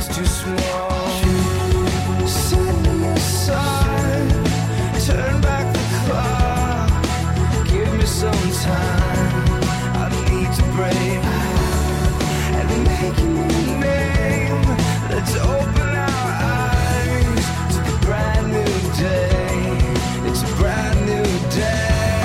too small. Set me aside, turn back the clock, give me some time. I need to break and make a new name. Let's open our eyes to the brand new day. It's a brand new day.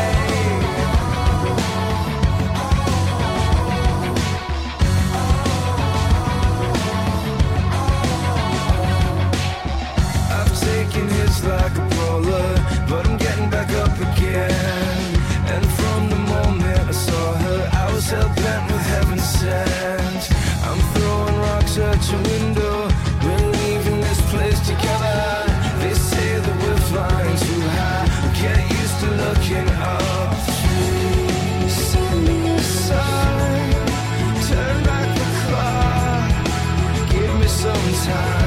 Like a brawler, but I'm getting back up again. And from the moment I saw her, I was hell-bent with heaven sent. I'm throwing rocks at your window, we're leaving this place together. They say that we're flying too high, get used to looking up. Set me aside, turn back the clock, give me some time.